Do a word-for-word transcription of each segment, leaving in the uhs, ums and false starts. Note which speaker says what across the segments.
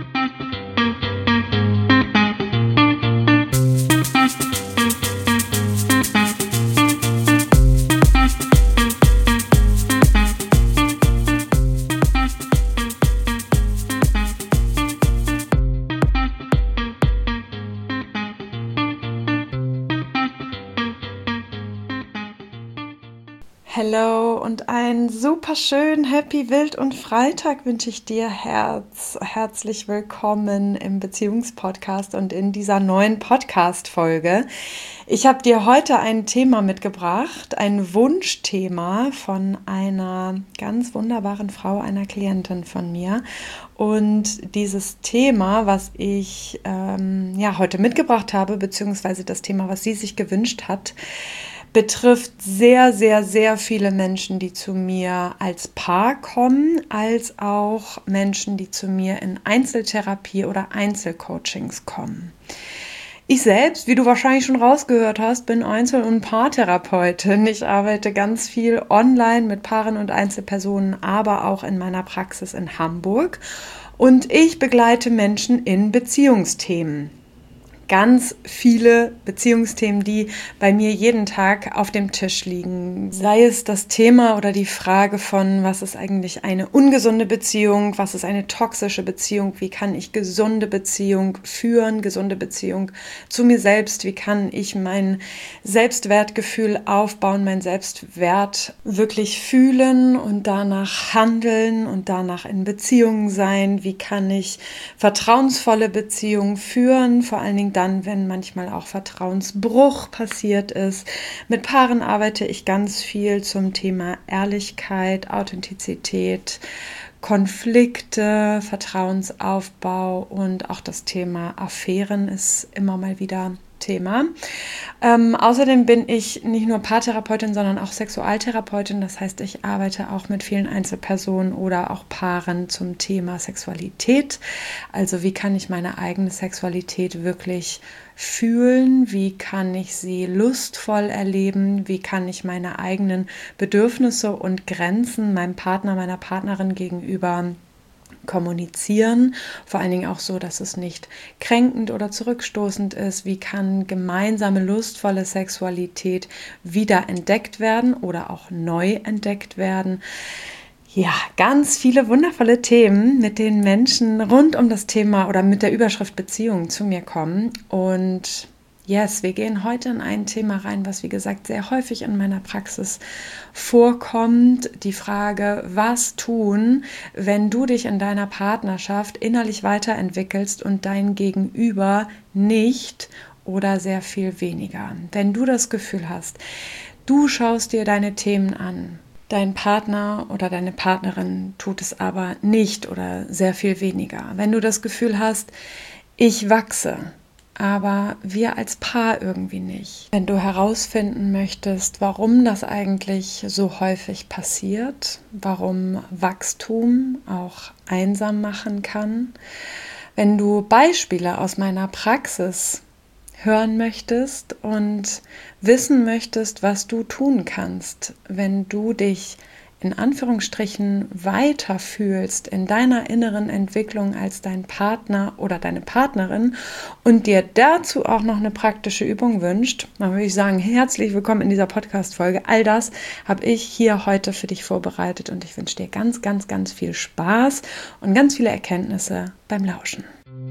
Speaker 1: Hallo und einen super schönen Happy Wild und Freitag wünsche ich dir. Herz, herzlich willkommen im Beziehungspodcast und in dieser neuen Podcast-Folge. Ich habe dir heute ein Thema mitgebracht, ein Wunschthema von einer ganz wunderbaren Frau, einer Klientin von mir. Und dieses Thema, was ich ähm, ja, heute mitgebracht habe, beziehungsweise das Thema, was sie sich gewünscht hat, betrifft sehr, sehr, sehr viele Menschen, die zu mir als Paar kommen, als auch Menschen, die zu mir in Einzeltherapie oder Einzelcoachings kommen. Ich selbst, wie du wahrscheinlich schon rausgehört hast, bin Einzel- und Paartherapeutin. Ich arbeite ganz viel online mit Paaren und Einzelpersonen, aber auch in meiner Praxis in Hamburg. Und ich begleite Menschen in Beziehungsthemen. Ganz viele Beziehungsthemen, die bei mir jeden Tag auf dem Tisch liegen. Sei es das Thema oder die Frage von, was ist eigentlich eine ungesunde Beziehung, was ist eine toxische Beziehung, wie kann ich gesunde Beziehung führen, gesunde Beziehung zu mir selbst, wie kann ich mein Selbstwertgefühl aufbauen, mein Selbstwert wirklich fühlen und danach handeln und danach in Beziehungen sein, wie kann ich vertrauensvolle Beziehungen führen, vor allen Dingen dann, wenn manchmal auch Vertrauensbruch passiert ist. Mit Paaren arbeite ich ganz viel zum Thema Ehrlichkeit, Authentizität, Konflikte, Vertrauensaufbau und auch das Thema Affären ist immer mal wieder Thema. Ähm, außerdem bin ich nicht nur Paartherapeutin, sondern auch Sexualtherapeutin. Das heißt, ich arbeite auch mit vielen Einzelpersonen oder auch Paaren zum Thema Sexualität. Also wie kann ich meine eigene Sexualität wirklich fühlen? Wie kann ich sie lustvoll erleben? Wie kann ich meine eigenen Bedürfnisse und Grenzen meinem Partner, meiner Partnerin gegenüber kommunizieren, vor allen Dingen auch so, dass es nicht kränkend oder zurückstoßend ist. Wie kann gemeinsame lustvolle Sexualität wieder entdeckt werden oder auch neu entdeckt werden? Ja, ganz viele wundervolle Themen, mit denen Menschen rund um das Thema oder mit der Überschrift Beziehung zu mir kommen. Und yes, wir gehen heute in ein Thema rein, was wie gesagt sehr häufig in meiner Praxis vorkommt. Die Frage, was tun, wenn du dich in deiner Partnerschaft innerlich weiterentwickelst und dein Gegenüber nicht oder sehr viel weniger. Wenn du das Gefühl hast, du schaust dir deine Themen an, dein Partner oder deine Partnerin tut es aber nicht oder sehr viel weniger. Wenn du das Gefühl hast, ich wachse, aber wir als Paar irgendwie nicht. Wenn du herausfinden möchtest, warum das eigentlich so häufig passiert, warum Wachstum auch einsam machen kann, wenn du Beispiele aus meiner Praxis hören möchtest und wissen möchtest, was du tun kannst, wenn du dich in Anführungsstrichen weiter fühlst in deiner inneren Entwicklung als dein Partner oder deine Partnerin und dir dazu auch noch eine praktische Übung wünscht, dann würde ich sagen, herzlich willkommen in dieser Podcast-Folge. All das habe ich hier heute für dich vorbereitet und ich wünsche dir ganz, ganz, ganz viel Spaß und ganz viele Erkenntnisse beim Lauschen.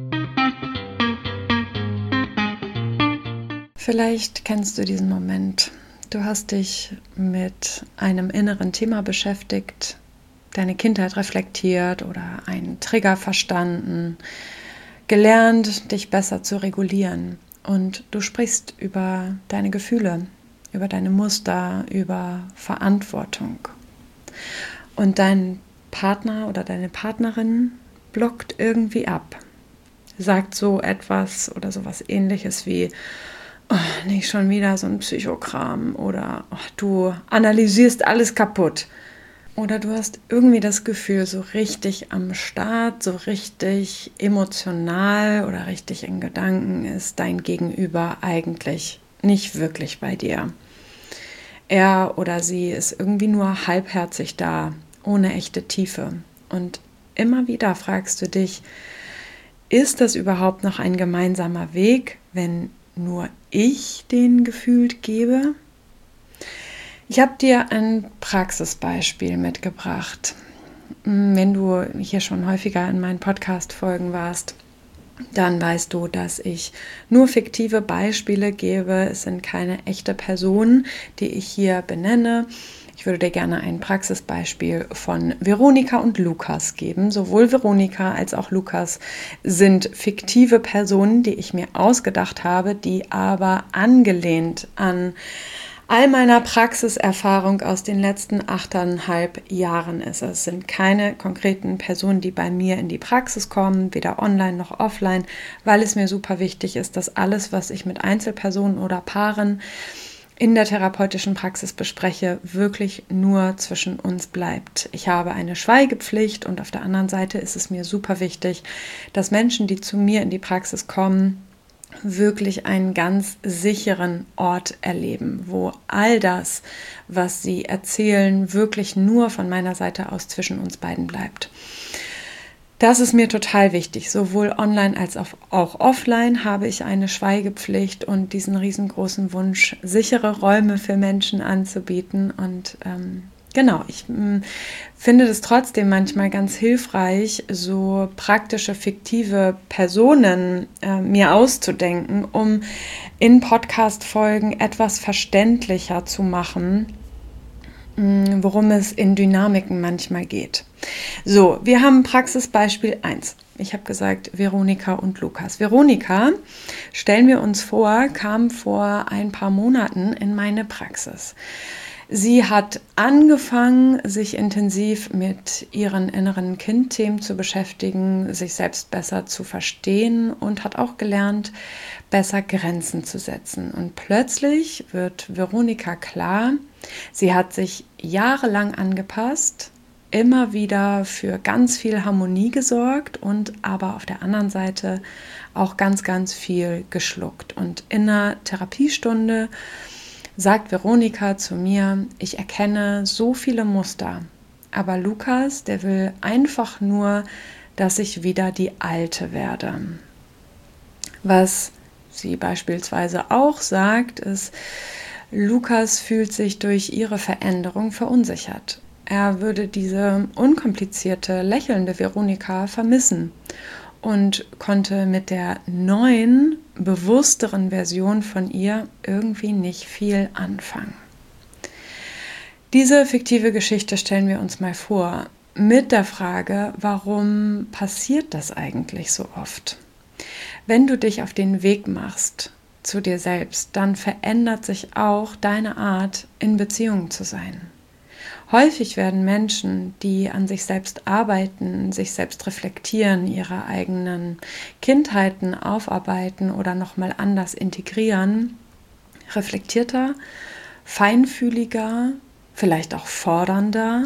Speaker 1: Vielleicht kennst du diesen Moment. Du hast dich mit einem inneren Thema beschäftigt, deine Kindheit reflektiert oder einen Trigger verstanden, gelernt, dich besser zu regulieren. Und du sprichst über deine Gefühle, über deine Muster, über Verantwortung. Und dein Partner oder deine Partnerin blockt irgendwie ab, sagt so etwas oder sowas Ähnliches wie: Oh, nicht schon wieder so ein Psychokram oder oh, du analysierst alles kaputt. Oder du hast irgendwie das Gefühl, so richtig am Start, so richtig emotional oder richtig in Gedanken ist dein Gegenüber eigentlich nicht wirklich bei dir. Er oder sie ist irgendwie nur halbherzig da, ohne echte Tiefe. Und immer wieder fragst du dich, ist das überhaupt noch ein gemeinsamer Weg, wenn nur ich den gefühlt gebe? Ich habe dir ein Praxisbeispiel mitgebracht. Wenn du hier schon häufiger in meinen Podcast-Folgen warst, dann weißt du, dass ich nur fiktive Beispiele gebe. Es sind keine echte Personen, die ich hier benenne. Ich würde dir gerne ein Praxisbeispiel von Veronika und Lukas geben. Sowohl Veronika als auch Lukas sind fiktive Personen, die ich mir ausgedacht habe, die aber angelehnt an all meiner Praxiserfahrung aus den letzten achteinhalb Jahren ist. Es sind keine konkreten Personen, die bei mir in die Praxis kommen, weder online noch offline, weil es mir super wichtig ist, dass alles, was ich mit Einzelpersonen oder Paaren in der therapeutischen Praxis bespreche, wirklich nur zwischen uns bleibt. Ich habe eine Schweigepflicht und auf der anderen Seite ist es mir super wichtig, dass Menschen, die zu mir in die Praxis kommen, wirklich einen ganz sicheren Ort erleben, wo all das, was sie erzählen, wirklich nur von meiner Seite aus zwischen uns beiden bleibt. Das ist mir total wichtig. Sowohl online als auch offline habe ich eine Schweigepflicht und diesen riesengroßen Wunsch, sichere Räume für Menschen anzubieten. Und ähm, genau, ich mh, finde es trotzdem manchmal ganz hilfreich, so praktische, fiktive Personen äh, mir auszudenken, um in Podcast-Folgen etwas verständlicher zu machen, mh, worum es in Dynamiken manchmal geht. So, wir haben Praxisbeispiel eins. Ich habe gesagt, Veronika und Lukas. Veronika, stellen wir uns vor, kam vor ein paar Monaten in meine Praxis. Sie hat angefangen, sich intensiv mit ihren inneren Kindthemen zu beschäftigen, sich selbst besser zu verstehen und hat auch gelernt, besser Grenzen zu setzen. Und plötzlich wird Veronika klar, sie hat sich jahrelang angepasst, immer wieder für ganz viel Harmonie gesorgt und aber auf der anderen Seite auch ganz, ganz viel geschluckt. Und in einer Therapiestunde sagt Veronika zu mir, ich erkenne so viele Muster, aber Lukas, der will einfach nur, dass ich wieder die Alte werde. Was sie beispielsweise auch sagt, ist, Lukas fühlt sich durch ihre Veränderung verunsichert. Er würde diese unkomplizierte, lächelnde Veronika vermissen und konnte mit der neuen, bewussteren Version von ihr irgendwie nicht viel anfangen. Diese fiktive Geschichte stellen wir uns mal vor, mit der Frage, warum passiert das eigentlich so oft? Wenn du dich auf den Weg machst zu dir selbst, dann verändert sich auch deine Art, in Beziehungen zu sein. Häufig werden Menschen, die an sich selbst arbeiten, sich selbst reflektieren, ihre eigenen Kindheiten aufarbeiten oder nochmal anders integrieren, reflektierter, feinfühliger, vielleicht auch fordernder,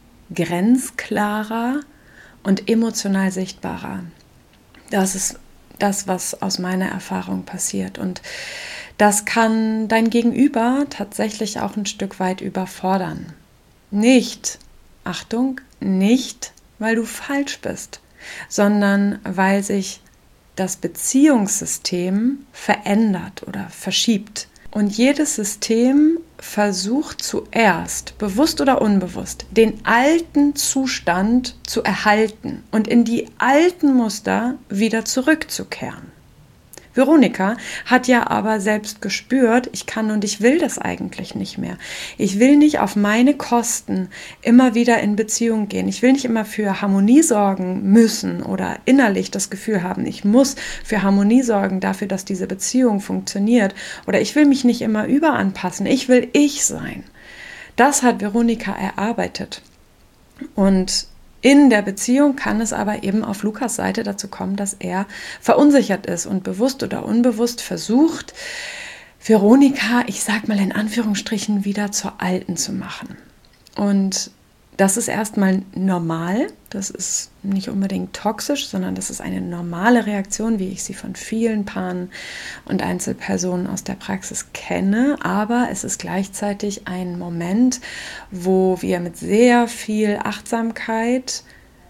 Speaker 1: grenzklarer und emotional sichtbarer. Das ist das, was aus meiner Erfahrung passiert. Und das kann dein Gegenüber tatsächlich auch ein Stück weit überfordern. Nicht, Achtung, nicht, weil du falsch bist, sondern weil sich das Beziehungssystem verändert oder verschiebt. Und jedes System versucht zuerst, bewusst oder unbewusst, den alten Zustand zu erhalten und in die alten Muster wieder zurückzukehren. Veronika hat ja aber selbst gespürt, ich kann und ich will das eigentlich nicht mehr. Ich will nicht auf meine Kosten immer wieder in Beziehung gehen. Ich will nicht immer für Harmonie sorgen müssen oder innerlich das Gefühl haben, ich muss für Harmonie sorgen, dafür, dass diese Beziehung funktioniert. Oder ich will mich nicht immer überanpassen. Ich will ich sein. Das hat Veronika erarbeitet. Und in der Beziehung kann es aber eben auf Lukas Seite dazu kommen, dass er verunsichert ist und bewusst oder unbewusst versucht, Veronika, ich sag mal in Anführungsstrichen, wieder zur Alten zu machen. Und das ist erstmal normal, das ist nicht unbedingt toxisch, sondern das ist eine normale Reaktion, wie ich sie von vielen Paaren und Einzelpersonen aus der Praxis kenne, aber es ist gleichzeitig ein Moment, wo wir mit sehr viel Achtsamkeit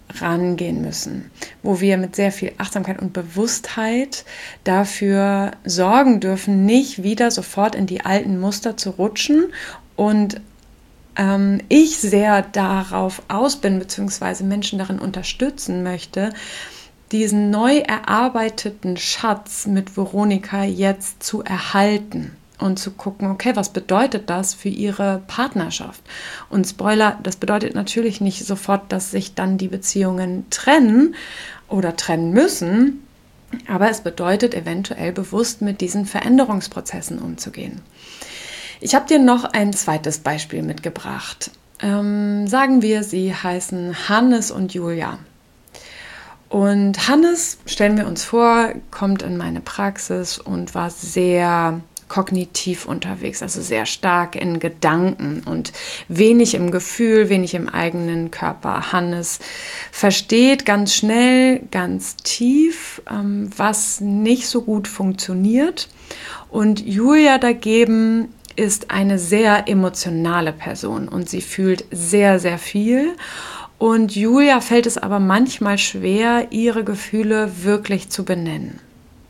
Speaker 1: rangehen müssen, wo wir mit sehr viel Achtsamkeit und Bewusstheit dafür sorgen dürfen, nicht wieder sofort in die alten Muster zu rutschen. Und ähm, ich sehr darauf aus bin, beziehungsweise Menschen darin unterstützen möchte, diesen neu erarbeiteten Schatz mit Veronika jetzt zu erhalten und zu gucken, okay, was bedeutet das für ihre Partnerschaft? Und Spoiler, das bedeutet natürlich nicht sofort, dass sich dann die Beziehungen trennen oder trennen müssen, aber es bedeutet eventuell bewusst mit diesen Veränderungsprozessen umzugehen. Ich habe dir noch ein zweites Beispiel mitgebracht. Ähm, sagen wir, sie heißen Hannes und Julia. Und Hannes, stellen wir uns vor, kommt in meine Praxis und war sehr kognitiv unterwegs, also sehr stark in Gedanken und wenig im Gefühl, wenig im eigenen Körper. Hannes versteht ganz schnell, ganz tief, ähm, was nicht so gut funktioniert. Und Julia dagegen ist eine sehr emotionale Person und sie fühlt sehr, sehr viel. Und Julia fällt es aber manchmal schwer, ihre Gefühle wirklich zu benennen.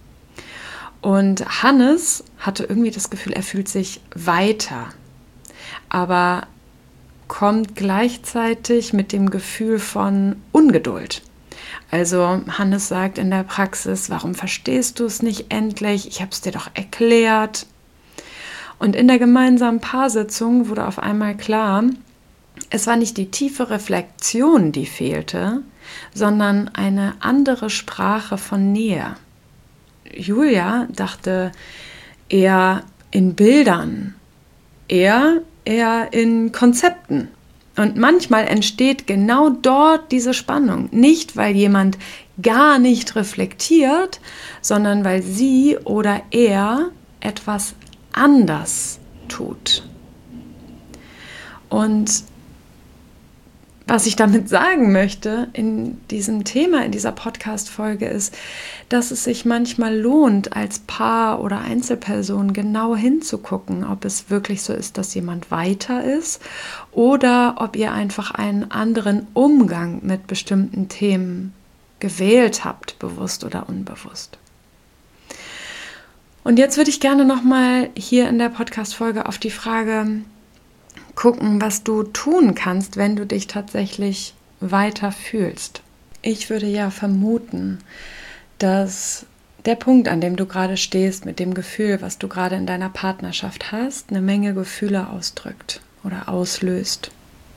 Speaker 1: Und Hannes hatte irgendwie das Gefühl, er fühlt sich weiter, aber kommt gleichzeitig mit dem Gefühl von Ungeduld. Also Hannes sagt in der Praxis, warum verstehst du es nicht endlich? Ich habe es dir doch erklärt. Und in der gemeinsamen Paarsitzung wurde auf einmal klar, es war nicht die tiefe Reflexion, die fehlte, sondern eine andere Sprache von Nähe. Julia dachte eher in Bildern, eher, eher in Konzepten. Und manchmal entsteht genau dort diese Spannung. Nicht, weil jemand gar nicht reflektiert, sondern weil sie oder er etwas anders tut. Und was ich damit sagen möchte in diesem Thema, in dieser Podcast-Folge ist, dass es sich manchmal lohnt, als Paar oder Einzelperson genau hinzugucken, ob es wirklich so ist, dass jemand weiter ist oder ob ihr einfach einen anderen Umgang mit bestimmten Themen gewählt habt, bewusst oder unbewusst. Und jetzt würde ich gerne nochmal hier in der Podcast-Folge auf die Frage gucken, was du tun kannst, wenn du dich tatsächlich weiter fühlst. Ich würde ja vermuten, dass der Punkt, an dem du gerade stehst, mit dem Gefühl, was du gerade in deiner Partnerschaft hast, eine Menge Gefühle ausdrückt oder auslöst.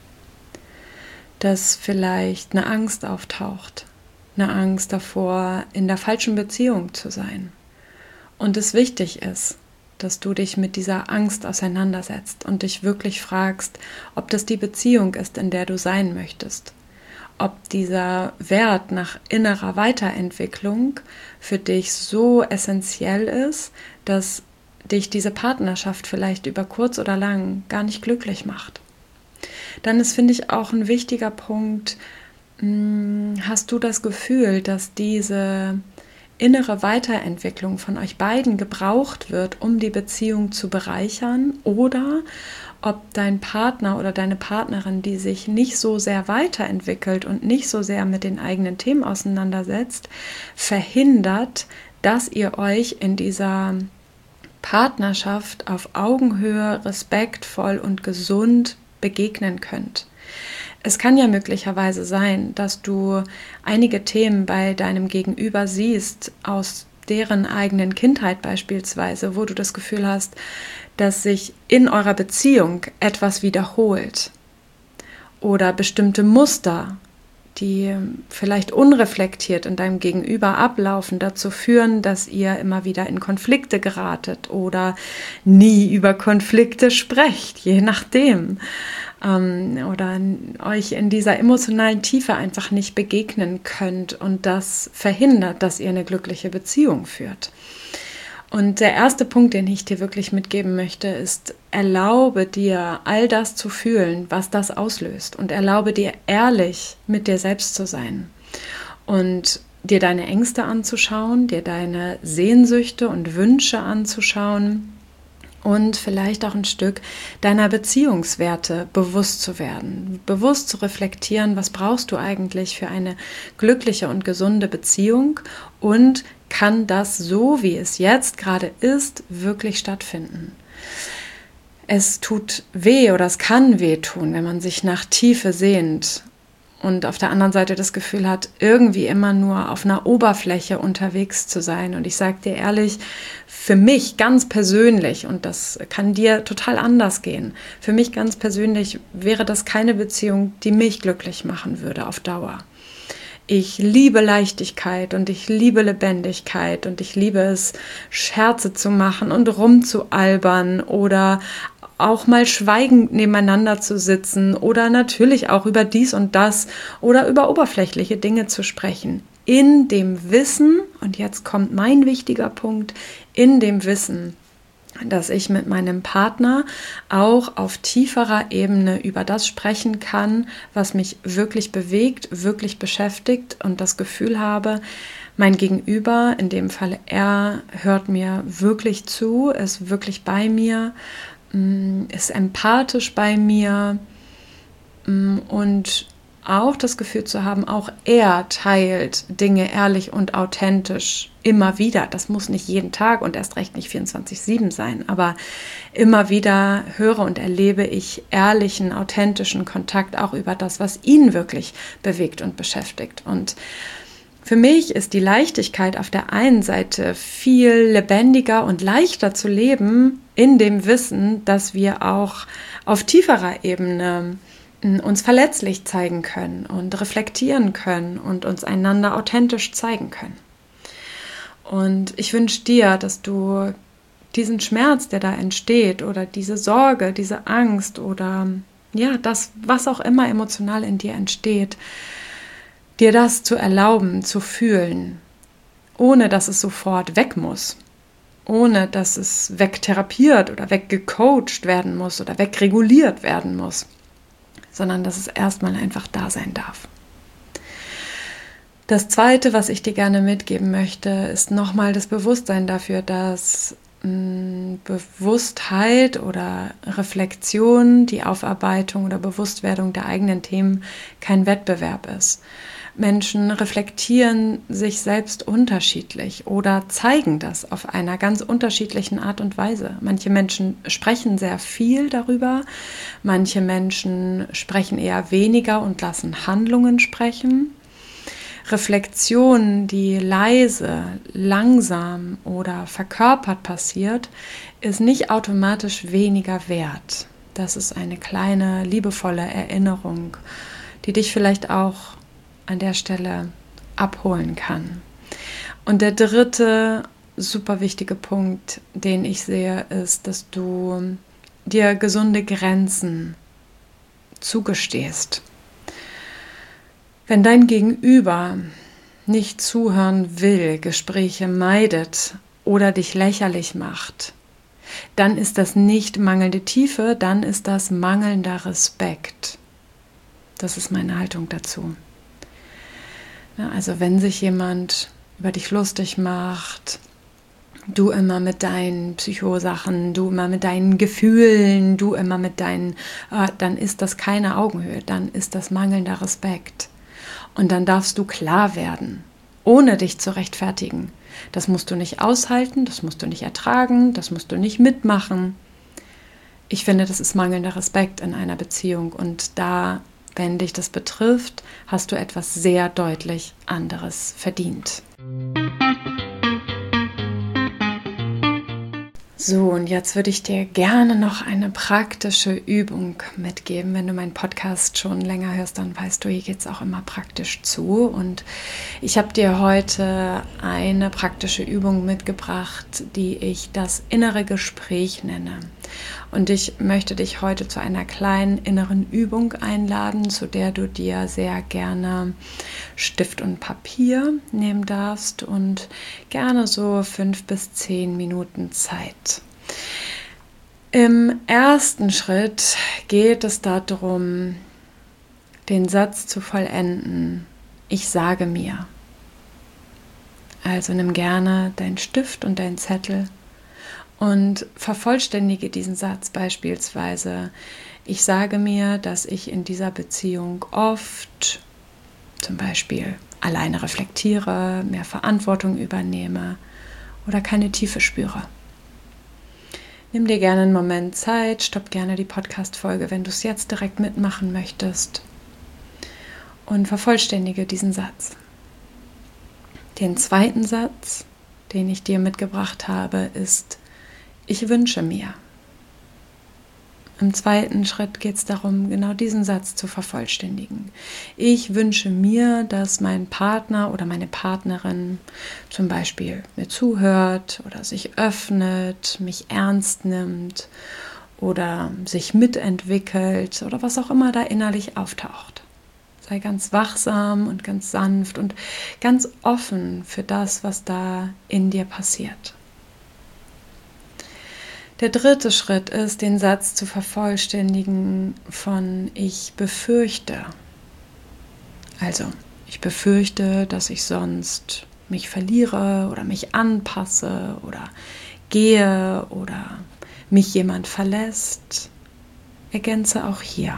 Speaker 1: Dass vielleicht eine Angst auftaucht, eine Angst davor, in der falschen Beziehung zu sein. Und es wichtig ist, dass du dich mit dieser Angst auseinandersetzt und dich wirklich fragst, ob das die Beziehung ist, in der du sein möchtest. Ob dieser Wert nach innerer Weiterentwicklung für dich so essentiell ist, dass dich diese Partnerschaft vielleicht über kurz oder lang gar nicht glücklich macht. Dann ist, finde ich, auch ein wichtiger Punkt, hast du das Gefühl, dass diese innere Weiterentwicklung von euch beiden gebraucht wird, um die Beziehung zu bereichern, oder ob dein Partner oder deine Partnerin, die sich nicht so sehr weiterentwickelt und nicht so sehr mit den eigenen Themen auseinandersetzt, verhindert, dass ihr euch in dieser Partnerschaft auf Augenhöhe, respektvoll und gesund begegnen könnt. Es kann ja möglicherweise sein, dass du einige Themen bei deinem Gegenüber siehst, aus deren eigenen Kindheit beispielsweise, wo du das Gefühl hast, dass sich in eurer Beziehung etwas wiederholt oder bestimmte Muster, die vielleicht unreflektiert in deinem Gegenüber ablaufen, dazu führen, dass ihr immer wieder in Konflikte geratet oder nie über Konflikte sprecht, je nachdem. Oder euch in dieser emotionalen Tiefe einfach nicht begegnen könnt und das verhindert, dass ihr eine glückliche Beziehung führt. Und der erste Punkt, den ich dir wirklich mitgeben möchte, ist, erlaube dir, all das zu fühlen, was das auslöst, und erlaube dir, ehrlich mit dir selbst zu sein und dir deine Ängste anzuschauen, dir deine Sehnsüchte und Wünsche anzuschauen und vielleicht auch ein Stück deiner Beziehungswerte bewusst zu werden, bewusst zu reflektieren, was brauchst du eigentlich für eine glückliche und gesunde Beziehung und kann das so, wie es jetzt gerade ist, wirklich stattfinden. Es tut weh oder es kann weh tun, wenn man sich nach Tiefe sehnt und auf der anderen Seite das Gefühl hat, irgendwie immer nur auf einer Oberfläche unterwegs zu sein. Und ich sage dir ehrlich, für mich ganz persönlich, und das kann dir total anders gehen, für mich ganz persönlich wäre das keine Beziehung, die mich glücklich machen würde auf Dauer. Ich liebe Leichtigkeit und ich liebe Lebendigkeit und ich liebe es, Scherze zu machen und rumzualbern oder auch mal schweigend nebeneinander zu sitzen oder natürlich auch über dies und das oder über oberflächliche Dinge zu sprechen. In dem Wissen, und jetzt kommt mein wichtiger Punkt, in dem Wissen, dass ich mit meinem Partner auch auf tieferer Ebene über das sprechen kann, was mich wirklich bewegt, wirklich beschäftigt und das Gefühl habe, mein Gegenüber, in dem Fall er, hört mir wirklich zu, ist wirklich bei mir, ist empathisch bei mir und auch das Gefühl zu haben, auch er teilt Dinge ehrlich und authentisch immer wieder. Das muss nicht jeden Tag und erst recht nicht vierundzwanzig sieben sein, aber immer wieder höre und erlebe ich ehrlichen, authentischen Kontakt auch über das, was ihn wirklich bewegt und beschäftigt. Und für mich ist die Leichtigkeit auf der einen Seite viel lebendiger und leichter zu leben in dem Wissen, dass wir auch auf tieferer Ebene uns verletzlich zeigen können und reflektieren können und uns einander authentisch zeigen können. Und ich wünsche dir, dass du diesen Schmerz, der da entsteht oder diese Sorge, diese Angst oder ja, das, was auch immer emotional in dir entsteht, dir das zu erlauben, zu fühlen, ohne dass es sofort weg muss, ohne dass es wegtherapiert oder weggecoacht werden muss oder wegreguliert werden muss, sondern dass es erstmal einfach da sein darf. Das Zweite, was ich dir gerne mitgeben möchte, ist nochmal das Bewusstsein dafür, dass mh, Bewusstheit oder Reflexion, die Aufarbeitung oder Bewusstwerdung der eigenen Themen kein Wettbewerb ist. Menschen reflektieren sich selbst unterschiedlich oder zeigen das auf einer ganz unterschiedlichen Art und Weise. Manche Menschen sprechen sehr viel darüber, manche Menschen sprechen eher weniger und lassen Handlungen sprechen. Reflexion, die leise, langsam oder verkörpert passiert, ist nicht automatisch weniger wert. Das ist eine kleine, liebevolle Erinnerung, die dich vielleicht auch an der Stelle abholen kann. Und der dritte super wichtige Punkt, den ich sehe, ist, dass du dir gesunde Grenzen zugestehst. Wenn dein Gegenüber nicht zuhören will, Gespräche meidet oder dich lächerlich macht, dann ist das nicht mangelnde Tiefe, dann ist das mangelnder Respekt. Das ist meine Haltung dazu. Also wenn sich jemand über dich lustig macht, du immer mit deinen Psychosachen, du immer mit deinen Gefühlen, du immer mit deinen, äh, dann ist das keine Augenhöhe, dann ist das mangelnder Respekt. Und dann darfst du klar werden, ohne dich zu rechtfertigen. Das musst du nicht aushalten, das musst du nicht ertragen, das musst du nicht mitmachen. Ich finde, das ist mangelnder Respekt in einer Beziehung und da, wenn dich das betrifft, hast du etwas sehr deutlich anderes verdient. So, und jetzt würde ich dir gerne noch eine praktische Übung mitgeben. Wenn du meinen Podcast schon länger hörst, dann weißt du, hier geht es auch immer praktisch zu. Und ich habe dir heute eine praktische Übung mitgebracht, die ich das innere Gespräch nenne. Und ich möchte dich heute zu einer kleinen inneren Übung einladen, zu der du dir sehr gerne Stift und Papier nehmen darfst und gerne so fünf bis zehn Minuten Zeit. Im ersten Schritt geht es darum, den Satz zu vollenden: Ich sage mir. Also nimm gerne deinen Stift und deinen Zettel Und vervollständige diesen Satz beispielsweise: Ich sage mir, dass ich in dieser Beziehung oft zum Beispiel alleine reflektiere, mehr Verantwortung übernehme oder keine Tiefe spüre. Nimm dir gerne einen Moment Zeit, stopp gerne die Podcast-Folge, wenn du es jetzt direkt mitmachen möchtest, und vervollständige diesen Satz. Den zweiten Satz, den ich dir mitgebracht habe, ist: Ich wünsche mir. Im zweiten Schritt geht es darum, genau diesen Satz zu vervollständigen. Ich wünsche mir, dass mein Partner oder meine Partnerin zum Beispiel mir zuhört oder sich öffnet, mich ernst nimmt oder sich mitentwickelt oder was auch immer da innerlich auftaucht. Sei ganz wachsam und ganz sanft und ganz offen für das, was da in dir passiert. Der dritte Schritt ist, den Satz zu vervollständigen von ich befürchte. Also, ich befürchte, dass ich sonst mich verliere oder mich anpasse oder gehe oder mich jemand verlässt. Ergänze auch hier.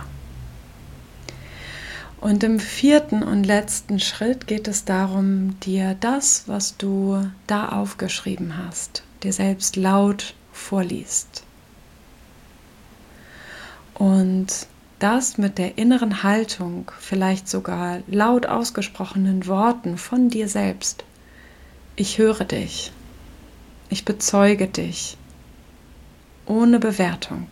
Speaker 1: Und im vierten und letzten Schritt geht es darum, dir das, was du da aufgeschrieben hast, dir selbst laut vorliest. Und das mit der inneren Haltung, vielleicht sogar laut ausgesprochenen Worten von dir selbst. Ich höre dich. Ich bezeuge dich. Ohne Bewertung.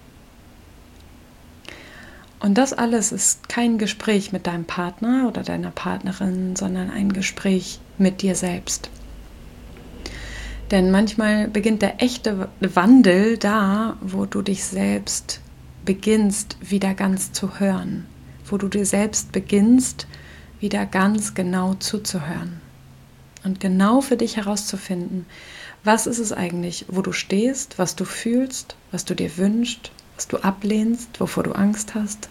Speaker 1: Und das alles ist kein Gespräch mit deinem Partner oder deiner Partnerin, sondern ein Gespräch mit dir selbst. Denn manchmal beginnt der echte Wandel da, wo du dich selbst beginnst, wieder ganz zu hören. Wo du dir selbst beginnst, wieder ganz genau zuzuhören. Und genau für dich herauszufinden, was ist es eigentlich, wo du stehst, was du fühlst, was du dir wünschst, was du ablehnst, wovor du Angst hast.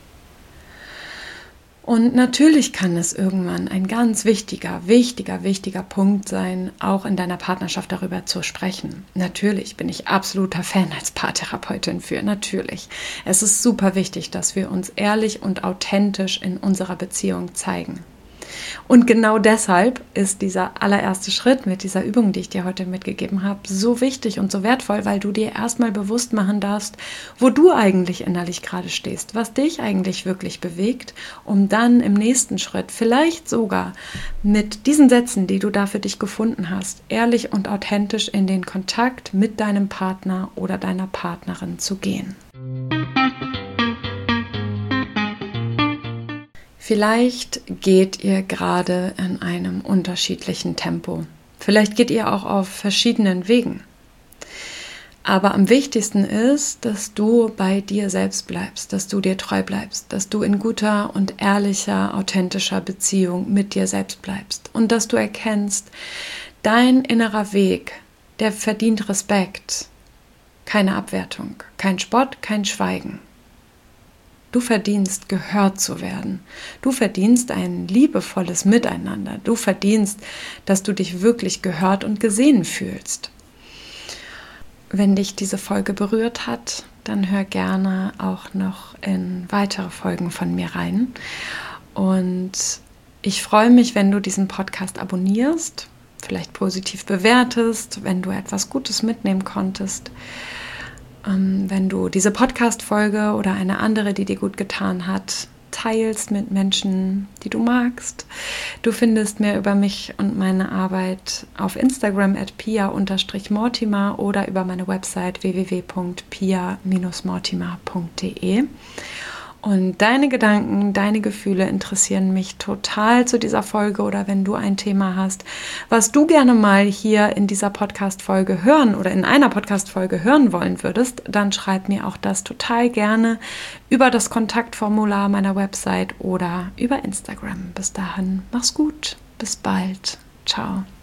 Speaker 1: Und natürlich kann es irgendwann ein ganz wichtiger, wichtiger, wichtiger Punkt sein, auch in deiner Partnerschaft darüber zu sprechen. Natürlich bin ich absoluter Fan als Paartherapeutin für, natürlich. Es ist super wichtig, dass wir uns ehrlich und authentisch in unserer Beziehung zeigen. Und genau deshalb ist dieser allererste Schritt mit dieser Übung, die ich dir heute mitgegeben habe, so wichtig und so wertvoll, weil du dir erstmal bewusst machen darfst, wo du eigentlich innerlich gerade stehst, was dich eigentlich wirklich bewegt, um dann im nächsten Schritt vielleicht sogar mit diesen Sätzen, die du da für dich gefunden hast, ehrlich und authentisch in den Kontakt mit deinem Partner oder deiner Partnerin zu gehen. Vielleicht geht ihr gerade in einem unterschiedlichen Tempo. Vielleicht geht ihr auch auf verschiedenen Wegen. Aber am wichtigsten ist, dass du bei dir selbst bleibst, dass du dir treu bleibst, dass du in guter und ehrlicher, authentischer Beziehung mit dir selbst bleibst und dass du erkennst, dein innerer Weg, der verdient Respekt, keine Abwertung, kein Spott, kein Schweigen. Du verdienst, gehört zu werden. Du verdienst ein liebevolles Miteinander. Du verdienst, dass du dich wirklich gehört und gesehen fühlst. Wenn dich diese Folge berührt hat, dann hör gerne auch noch in weitere Folgen von mir rein. Und ich freue mich, wenn du diesen Podcast abonnierst, vielleicht positiv bewertest, wenn du etwas Gutes mitnehmen konntest. Wenn du diese Podcast-Folge oder eine andere, die dir gut getan hat, teilst mit Menschen, die du magst. Du findest mehr über mich und meine Arbeit auf Instagram at pia mortimer oder über meine Website w w w punkt pia mortimer punkt d e. Und deine Gedanken, deine Gefühle interessieren mich total zu dieser Folge oder wenn du ein Thema hast, was du gerne mal hier in dieser Podcast-Folge hören oder in einer Podcast-Folge hören wollen würdest, dann schreib mir auch das total gerne über das Kontaktformular meiner Website oder über Instagram. Bis dahin, mach's gut, bis bald, ciao.